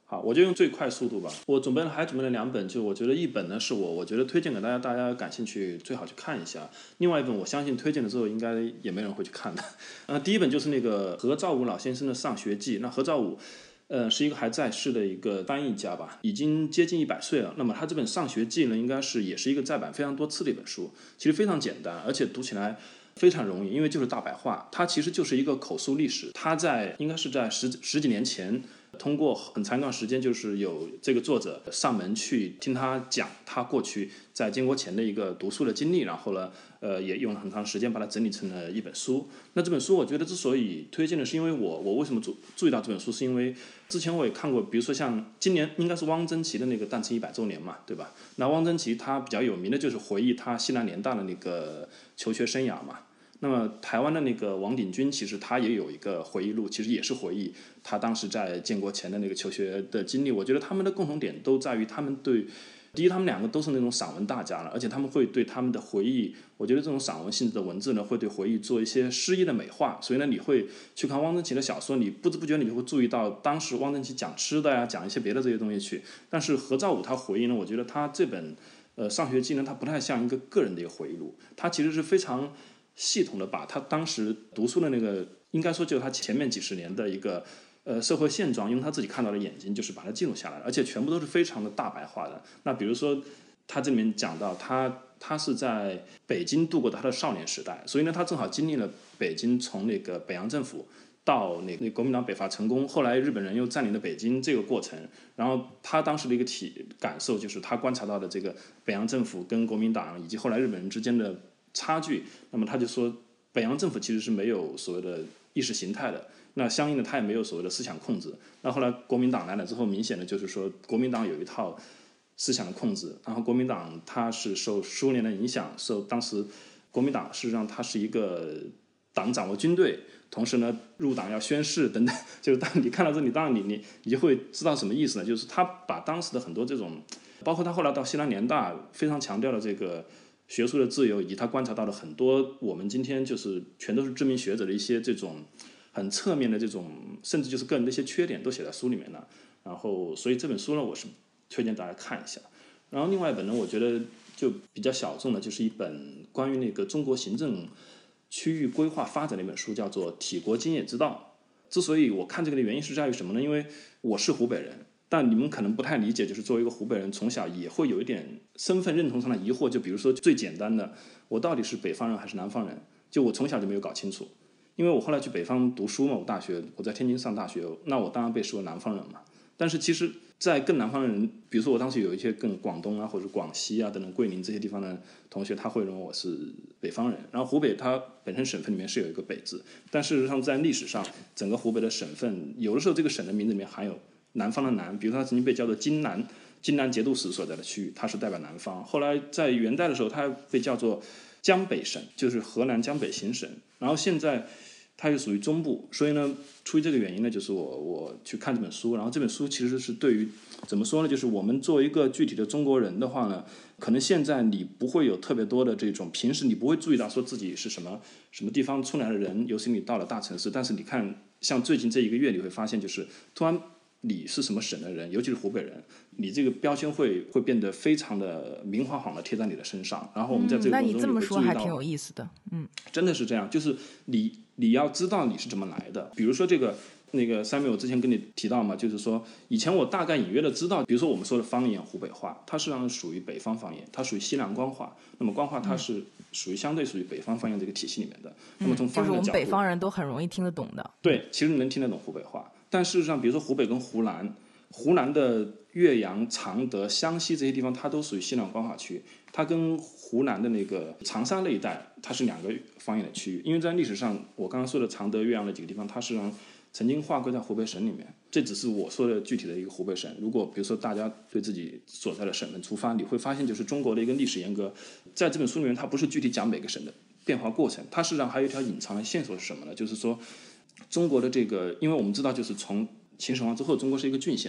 [SPEAKER 1] 好，我就用最快速度吧。我准备了还准备了两本，就我觉得一本呢是我我觉得推荐给大家，大家感兴趣最好去看一下。另外一本我相信推荐了之后应该也没人会去看的。呃，第一本就是那个何兆武老先生的《上学记》。那何兆武，呃，是一个还在世的一个翻译家吧，已经接近一百岁了。那么他这本《上学记》呢，应该是也是一个再版非常多次的一本书，其实非常简单，而且读起来非常容易，因为就是大白话，它其实就是一个口述历史。它在应该是在十十几年前。通过很长一段时间，就是有这个作者上门去听他讲他过去在建国前的一个读书的经历，然后呢，呃，也用了很长时间把它整理成了一本书。那这本书我觉得之所以推荐的是因为我我为什么注注意到这本书，是因为之前我也看过，比如说像今年应该是汪曾祺的那个诞辰一百周年嘛，对吧？那汪曾祺他比较有名的就是回忆他西南联大的那个求学生涯嘛。那么台湾的那个王鼎钧，其实他也有一个回忆录，其实也是回忆他当时在建国前的那个求学的经历。我觉得他们的共同点都在于他们对，第一，他们两个都是那种散文大家了，而且他们会对他们的回忆，我觉得这种散文性质的文字呢，会对回忆做一些诗意的美化。所以呢，你会去看汪曾祺的小说，你不知不觉你就会注意到当时汪曾祺讲吃的呀，讲一些别的这些东西去。但是何兆武他回忆呢，我觉得他这本呃上学记呢，它不太像一个个人的一个回忆录，它其实是非常系统的把他当时读书的那个，应该说就是他前面几十年的一个呃社会现状，用他自己看到的眼睛，就是把它记录下来，而且全部都是非常的大白话的。那比如说他这里面讲到他他是在北京度过他的少年时代，所以呢他正好经历了北京从那个北洋政府到那个国民党北伐成功，后来日本人又占领了北京这个过程，然后他当时的一个体感受就是他观察到的这个北洋政府跟国民党以及后来日本人之间的差距。那么他就说北洋政府其实是没有所谓的意识形态的，那相应的他也没有所谓的思想控制。那后来国民党来了之后，明显的就是说国民党有一套思想的控制，然后国民党它是受苏联的影响，受当时国民党事实上它是一个党掌握军队，同时呢入党要宣誓等等，就是当你看到这里，当然你你你就会知道什么意思呢？就是他把当时的很多这种，包括他后来到西南联大非常强调的这个学术的自由，以及他观察到了很多我们今天就是全都是知名学者的一些这种很侧面的这种，甚至就是个人的一些缺点都写在书里面了。然后所以这本书呢，我是推荐大家看一下。然后另外一本呢，我觉得就比较小众的，就是一本关于那个中国行政区域规划发展的一本书，叫做《体国经验之道》。之所以我看这个的原因是在于什么呢？因为我是湖北人，但你们可能不太理解，就是作为一个湖北人，从小也会有一点身份认同上的疑惑。就比如说最简单的，我到底是北方人还是南方人？就我从小就没有搞清楚。因为我后来去北方读书嘛，我大学我在天津上大学，那我当然被说南方人嘛。但是其实在更南方的人，比如说我当时有一些更广东啊或者广西啊等等桂林这些地方的同学，他会认为我是北方人。然后湖北它本身省份里面是有一个北字，但事实上在历史上整个湖北的省份，有的时候这个省的名字里面含有南方的南，比如它曾经被叫做荆南，荆南节度使所在的区域，它是代表南方。后来在元代的时候，它被叫做江北省，就是河南江北行省。然后现在它又属于中部，所以呢，出于这个原因呢，就是我我去看这本书，然后这本书其实是对于怎么说呢，就是我们作为一个具体的中国人的话呢，可能现在你不会有特别多的这种，平时你不会注意到说自己是什么什么地方出来的人，尤其你到了大城市，但是你看像最近这一个月，你会发现就是突然你是什么省的人，尤其是湖北人，你这个标签会会变得非常的明晃晃的贴在你的身上。然后我们在这个过程中，
[SPEAKER 2] 嗯，那你这么说还挺有意思的，嗯，
[SPEAKER 1] 真的是这样，就是你你要知道你是怎么来的。比如说这个那个三妹，我之前跟你提到嘛，就是说以前我大概隐约的知道，比如说我们说的方言湖北话，它实际上是属于北方方言，它属于西南官话。那么官话它是属于相对属于北方方言这个体系里面的。
[SPEAKER 2] 嗯、
[SPEAKER 1] 那么从方言的角度，
[SPEAKER 2] 就是我们北方人都很容易听得懂的。
[SPEAKER 1] 对，其实能听得懂湖北话。但事实上，比如说湖北跟湖南，湖南的岳阳、常德、湘西这些地方，它都属于西南官话区，它跟湖南的那个长沙那一带，它是两个方言的区域。因为在历史上，我刚刚说的常德、岳阳的几个地方，它实际上曾经划归在湖北省里面。这只是我说的具体的一个湖北省。如果比如说大家对自己所在的省份出发，你会发现，就是中国的一个历史沿革，在这本书里面，它不是具体讲每个省的变化过程，它实际上还有一条隐藏的线索是什么呢？就是说中国的这个，因为我们知道，就是从秦始皇之后，中国是一个郡县制。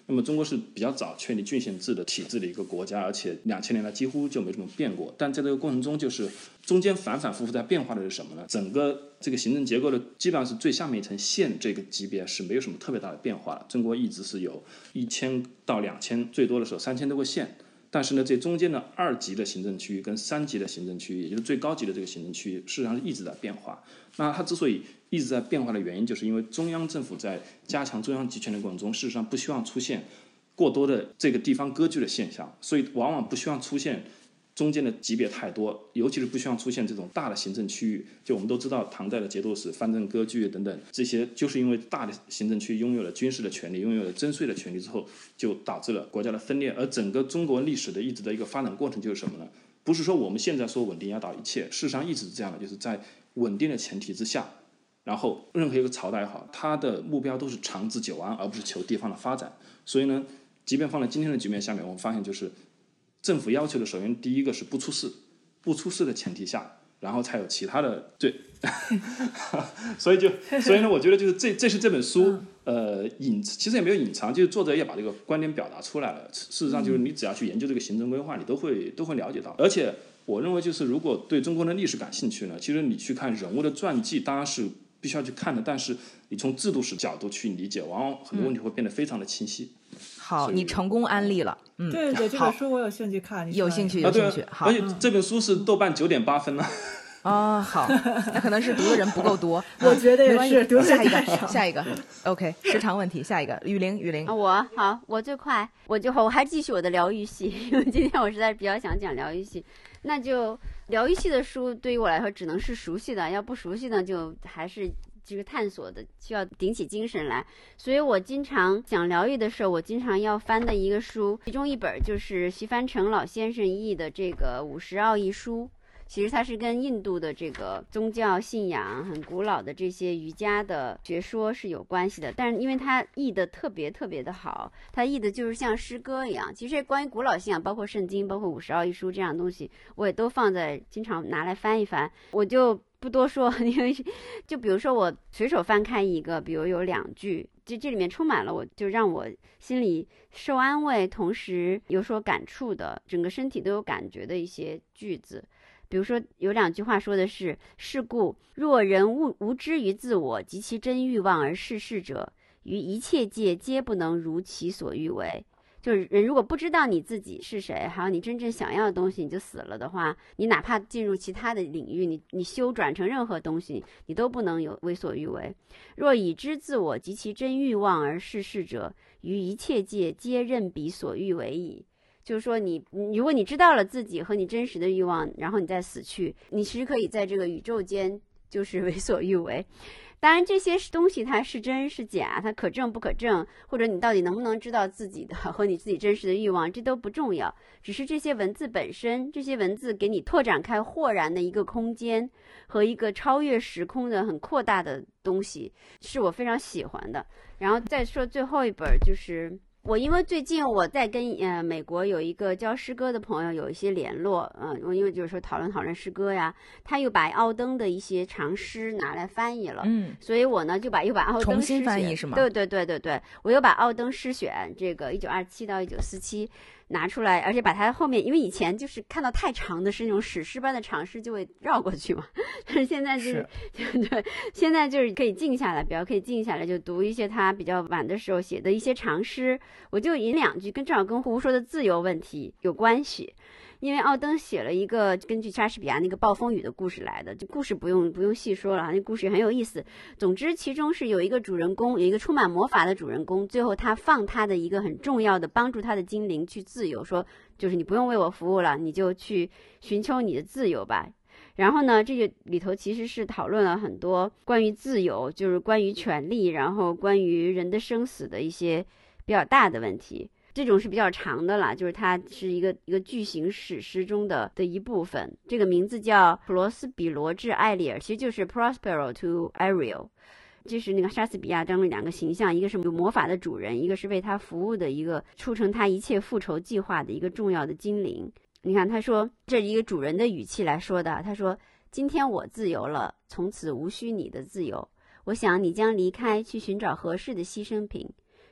[SPEAKER 1] 那么中国是比较早确立郡县制的体制的一个国家，而且两千年来几乎就没怎么变过。但在这个过程中，就是中间反反复复在变化的是什么呢？整个这个行政结构的基本上是最下面一层县这个级别是没有什么特别大的变化的。中国一直是有一千到两千，最多的时候三千多个县。但是呢，这中间的二级的行政区域跟三级的行政区域，也就是最高级的这个行政区域，事实上是一直在变化。那它之所以一直在变化的原因，就是因为中央政府在加强中央集权的过程中，事实上不希望出现过多的这个地方割据的现象，所以往往不希望出现中间的级别太多，尤其是不希望出现这种大的行政区域。就我们都知道，唐代的节度使、藩镇割据等等，这些就是因为大的行政区拥有了军事的权利，拥有了征税的权利之后，就导致了国家的分裂。而整个中国历史的一直的一个发展过程就是什么呢？不是说我们现在说稳定压倒一切，事实上一直是这样的，就是在稳定的前提之下，然后任何一个朝代也好，它的目标都是长治久安，而不是求地方的发展。所以呢，即便放在今天的局面下面，我们发现就是政府要求的，首先第一个是不出事，不出事的前提下，然后才有其他的对，所以就所以呢，我觉得就是这这是这本书呃隐其实也没有隐藏，就是作者也把这个观点表达出来了。事实上就是你只要去研究这个行政规划，你都会都会了解到。而且我认为就是如果对中国的历史感兴趣呢，其实你去看人物的传记当然是必须要去看的，但是你从制度史角度去理解，往往很多问题会变得非常的清晰。
[SPEAKER 2] 嗯、好，你成功安利了。嗯，
[SPEAKER 4] 对对，这本书我有兴趣看。
[SPEAKER 2] 有兴趣，有兴趣。
[SPEAKER 1] 啊、好，而且这本书是豆瓣九点八分呢。
[SPEAKER 2] 哦，好，那可能是读的人不够多。
[SPEAKER 4] 我觉得也是，读的
[SPEAKER 2] 下一个，下一个 ，OK， 时长问题，下一个，雨林，雨林。
[SPEAKER 3] 我好，我最快，我就我还继续我的疗愈系，因为今天我实在比较想讲疗愈系，那就疗愈系的书对于我来说只能是熟悉的，要不熟悉呢，就还是这个探索的，需要顶起精神来。所以我经常讲疗愈的时候，我经常要翻的一个书，其中一本就是徐帆成老先生译的这个《五十奥义书》。其实它是跟印度的这个宗教信仰很古老的这些瑜伽的学说是有关系的，但是因为它译的特别特别的好，它译的就是像诗歌一样。其实关于古老信仰，包括圣经，包括五十奥义书这样的东西，我也都放在经常拿来翻一翻，我就不多说，因为就比如说我随手翻开一个，比如有两句，这这里面充满了我就让我心里受安慰，同时有所感触的，整个身体都有感觉的一些句子。比如说有两句话说的是，是故若人无无知于自我及其真欲望而事事者，于一切界皆不能如其所欲为。就是人如果不知道你自己是谁，还有你真正想要的东西，你就死了的话，你哪怕进入其他的领域，你你修转成任何东西，你都不能有为所欲为。若已知自我及其真欲望而事事者，于一切界皆任彼所欲为矣。就是说你，如果你知道了自己和你真实的欲望，然后你再死去，你其实可以在这个宇宙间就是为所欲为。当然这些东西它是真是假，它可证不可证，或者你到底能不能知道自己的和你自己真实的欲望，这都不重要，只是这些文字本身，这些文字给你拓展开豁然的一个空间和一个超越时空的很扩大的东西，是我非常喜欢的。然后再说最后一本，就是我因为最近我在跟呃美国有一个教诗歌的朋友有一些联络，嗯、呃，我因为就是说讨论讨论诗歌呀，他又把奥登的一些长诗拿来翻译了，
[SPEAKER 2] 嗯，
[SPEAKER 3] 所以我呢就把又把奥登
[SPEAKER 2] 重
[SPEAKER 3] 诗
[SPEAKER 2] 新翻译是吗？
[SPEAKER 3] 对对对对对，我又把奥登诗选这个一九二七到一九四七拿出来，而且把它后面，因为以前就是看到太长的是那种史诗般的长诗就会绕过去嘛，但是现在就是对对，现在就是可以静下来，比较可以静下来，就读一些他比较晚的时候写的一些长诗，我就引两句，跟正好跟胡说的自由问题有关系。因为奥登写了一个根据莎士比亚那个暴风雨的故事来的，这故事不用不用细说了，那故事很有意思。总之其中是有一个主人公，有一个充满魔法的主人公，最后他放他的一个很重要的帮助他的精灵去自由，说就是你不用为我服务了，你就去寻求你的自由吧。然后呢，这个里头其实是讨论了很多关于自由，就是关于权利，然后关于人的生死的一些比较大的问题。这种是比较长的啦，就是它是一个一个巨型史诗中的的一部分。这个名字叫普罗斯比罗至艾利尔，其实就是 Prospero to Ariel。这是那个莎士比亚当中两个形象，一个是有魔法的主人，一个是为他服务的一个促成他一切复仇计划的一个重要的精灵。你看他说，这是一个主人的语气来说的，他说，今天我自由了，从此无需你的自由，我想你将离开去寻找合适的牺牲品，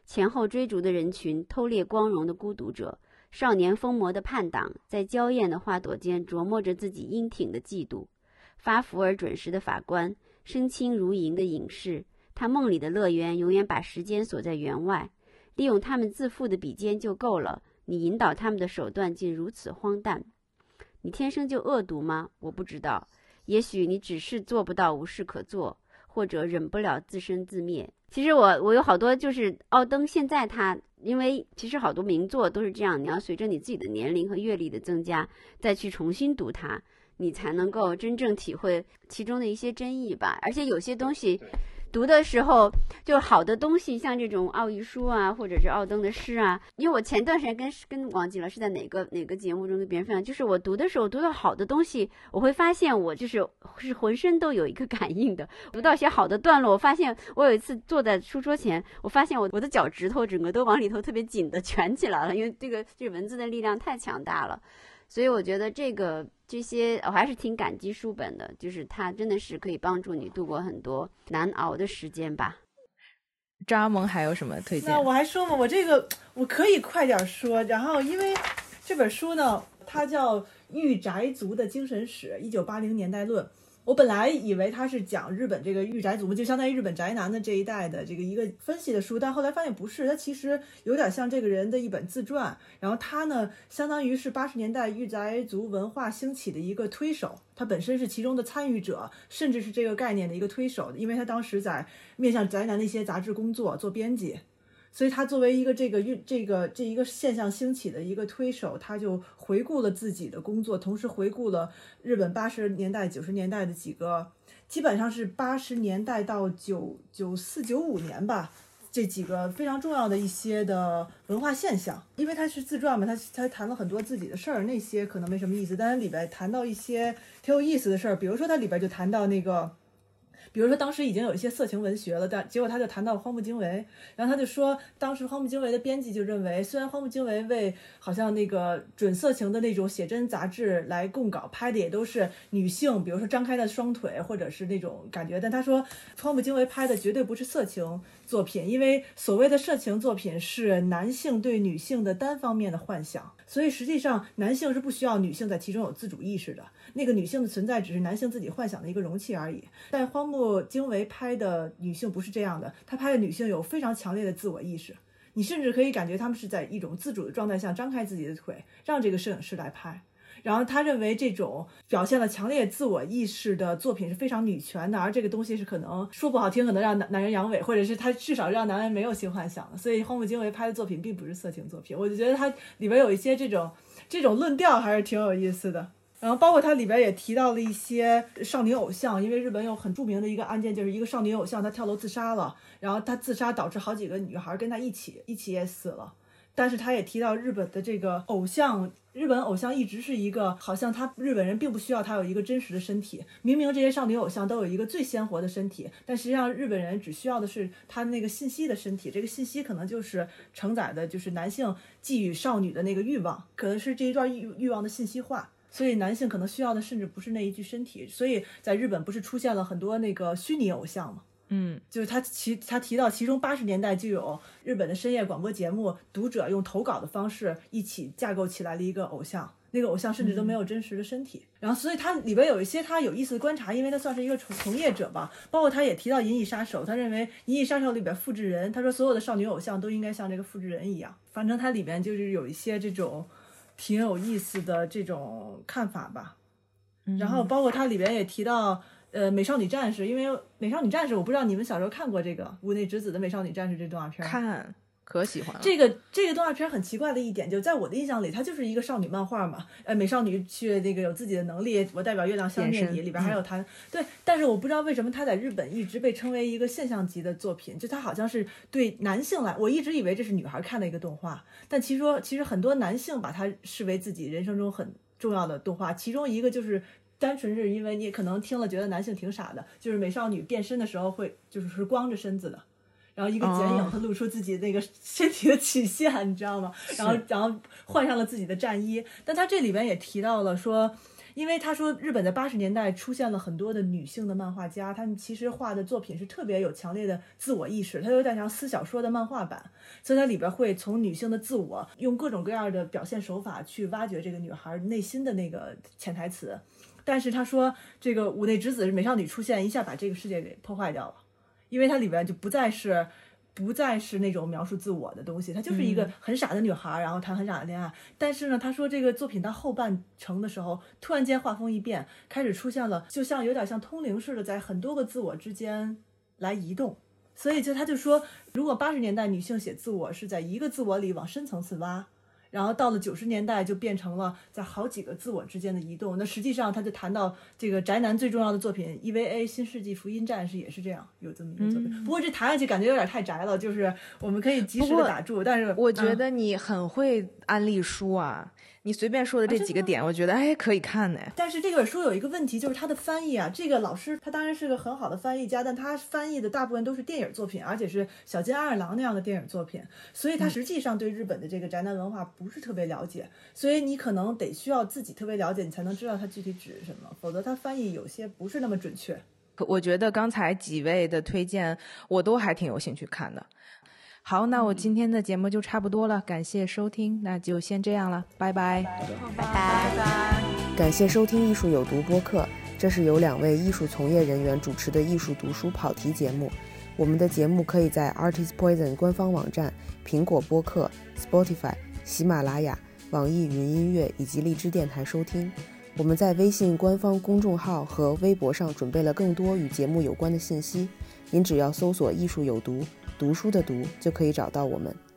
[SPEAKER 3] 前后追逐的人群，偷猎光荣的孤独者，少年疯魔的叛党，在娇艳的花朵间琢磨着自己英挺的嫉妒，发福而准时的法官，身轻如银的隐士，他梦里的乐园永远把时间锁在园外，利用他们自负的笔尖就够了，你引导他们的手段竟如此荒诞。你天生就恶毒吗？我不知道，也许你只是做不到无事可做，或者忍不了自生自灭。其实我我有好多就是奥登，现在他因为其实好多名作都是这样，你要随着你自己的年龄和阅历的增加再去重新读它，你才能够真正体会其中的一些真意吧。而且有些东西读的时候，就好的东西，像这种奥义书啊，或者是奥登的诗啊，因为我前段时间跟跟忘记了是在哪个哪个节目中跟别人分享，就是我读的时候读到好的东西，我会发现我就是是浑身都有一个感应的。读到一些好的段落，我发现我有一次坐在书桌前，我发现我我的脚趾头整个都往里头特别紧的蜷起来了，因为这个这个文字的力量太强大了。所以我觉得这个这些我还是挺感激书本的，就是它真的是可以帮助你度过很多难熬的时间吧。
[SPEAKER 2] 张阿蒙还有什么推荐？
[SPEAKER 4] 那我还说嘛，我这个我可以快点说。然后因为这本书呢，它叫《御宅族的精神史：一九八零年代论》。我本来以为它是讲日本这个御宅族，就相当于日本宅男的这一代的这个一个分析的书，但后来发现不是，它其实有点像这个人的一本自传。然后他呢，相当于是八十年代御宅族文化兴起的一个推手，他本身是其中的参与者，甚至是这个概念的一个推手，因为他当时在面向宅男的一些杂志工作做编辑。所以他作为一个这个这个这一个现象兴起的一个推手，他就回顾了自己的工作，同时回顾了日本八十年代九十年代的几个，基本上是八十年代到九九四九五年吧，这几个非常重要的一些的文化现象。因为他是自传嘛，他他谈了很多自己的事儿，那些可能没什么意思，但是里边谈到一些挺有意思的事儿，比如说他里边就谈到那个。比如说当时已经有一些色情文学了，但结果他就谈到荒木经惟，然后他就说当时荒木经惟的编辑就认为，虽然荒木经惟为好像那个准色情的那种写真杂志来供稿，拍的也都是女性，比如说张开的双腿或者是那种感觉，但他说荒木经惟拍的绝对不是色情作品，因为所谓的色情作品是男性对女性的单方面的幻想，所以实际上男性是不需要女性在其中有自主意识的，那个女性的存在只是男性自己幻想的一个容器而已。但荒木经惟拍的女性不是这样的，他拍的女性有非常强烈的自我意识，你甚至可以感觉他们是在一种自主的状态下张开自己的腿，让这个摄影师来拍。然后他认为这种表现了强烈自我意识的作品是非常女权的，而这个东西是可能说不好听可能让男男人阳痿，或者是他至少让男人没有性幻想的，所以荒木经惟拍的作品并不是色情作品。我就觉得他里边有一些这种这种论调还是挺有意思的。然后包括它里边也提到了一些少女偶像，因为日本有很著名的一个案件，就是一个少女偶像她跳楼自杀了，然后她自杀导致好几个女孩跟她一起一起也死了。但是他也提到日本的这个偶像，日本偶像一直是一个好像他日本人并不需要他有一个真实的身体，明明这些少女偶像都有一个最鲜活的身体，但实际上日本人只需要的是他那个信息的身体，这个信息可能就是承载的就是男性寄予少女的那个欲望，可能是这一段欲欲望的信息化，所以男性可能需要的甚至不是那一具身体。所以在日本不是出现了很多那个虚拟偶像吗？
[SPEAKER 2] 嗯，
[SPEAKER 4] 就是他其他提到其中八十年代就有日本的深夜广播节目，读者用投稿的方式一起架构起来了一个偶像，那个偶像甚至都没有真实的身体。嗯、然后所以他里边有一些他有意思的观察，因为他算是一个从从业者吧，包括他也提到银翼杀手，他认为银翼杀手里边复制人，他说所有的少女偶像都应该像这个复制人一样。反正他里边就是有一些这种挺有意思的这种看法吧。然后包括他里边也提到呃，美少女战士，因为美少女战士，我不知道你们小时候看过这个屋内直子的美少女战士这动画片？
[SPEAKER 2] 看，可喜欢了。
[SPEAKER 4] 这个这个动画片很奇怪的一点，就在我的印象里，它就是一个少女漫画嘛。呃，美少女去那个有自己的能力，我代表月亮相念你，里边还有谈、嗯、对，但是我不知道为什么它在日本一直被称为一个现象级的作品，就它好像是对男性来，我一直以为这是女孩看的一个动画，但其实说其实很多男性把它视为自己人生中很重要的动画，其中一个就是。单纯是因为你可能听了觉得男性挺傻的，就是美少女变身的时候会就是是光着身子的，然后一个剪影她露出自己那个身体的曲线，你知道吗？然后然后换上了自己的战衣。但他这里边也提到了说， 因为他说日本在八十年代出现了很多的女性的漫画家，他们其实画的作品是特别有强烈的自我意识，它有点像私小说的漫画版，所以它里边会从女性的自我用各种各样的表现手法去挖掘这个女孩内心的那个潜台词。但是他说这个五内直子美少女出现一下把这个世界给破坏掉了，因为它里边就不再是不再是那种描述自我的东西，她就是一个很傻的女孩、嗯、然后谈很傻的恋爱。但是呢他说这个作品到后半程的时候突然间画风一变，开始出现了就像有点像通灵似的在很多个自我之间来移动。所以就他就说如果八十年代女性写自我是在一个自我里往深层次挖，然后到了九十年代就变成了在好几个自我之间的移动。那实际上他就谈到这个宅男最重要的作品 E V A 新世纪福音战士也是这样，有这么一个作品、嗯、不过这谈下去感觉有点太宅了，就是我们可以及时的打住。但是
[SPEAKER 2] 我觉得你很会安利书啊、嗯，你随便说的这几个点、啊、我觉得哎可以看呢。
[SPEAKER 4] 但是这本书有一个问题，就是它的翻译啊，这个老师他当然是个很好的翻译家，但他翻译的大部分都是电影作品，而且是小津安二郎那样的电影作品，所以他实际上对日本的这个宅男文化不是特别了解、嗯、所以你可能得需要自己特别了解你才能知道它具体指什么，否则他翻译有些不是那么准确。
[SPEAKER 2] 我觉得刚才几位的推荐我都还挺有兴趣看的。好，那我今天的节目就差不多了，感谢收听，那就先这样了，拜拜，
[SPEAKER 3] 拜拜，拜拜。
[SPEAKER 5] 感谢收听艺术有毒播客，这是由两位艺术从业人员主持的艺术读书跑题节目。我们的节目可以在 Artist Poison 官方网站、苹果播客、Spotify、喜马拉雅、网易云音乐以及荔枝电台收听。我们在微信官方公众号和微博上准备了更多与节目有关的信息，您只要搜索艺术有毒，读书的读就可以找到我们。